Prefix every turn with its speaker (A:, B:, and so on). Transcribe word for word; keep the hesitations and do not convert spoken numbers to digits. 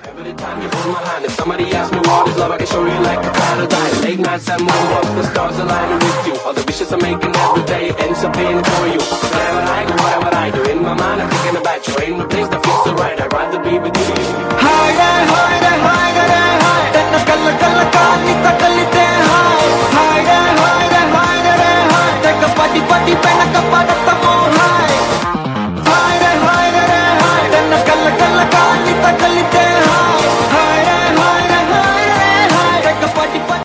A: Every time you hold my hand, if somebody asks me what is love, I can show you like a paradise. Late nights and moonwalks, the stars aligning with you. All the wishes I'm making every day ends up being for you. Wherever I go, whatever I do, in my mind I'm thinking about you. Ain't no place that feels so right, I'd rather be with you. Higher, higher, higher.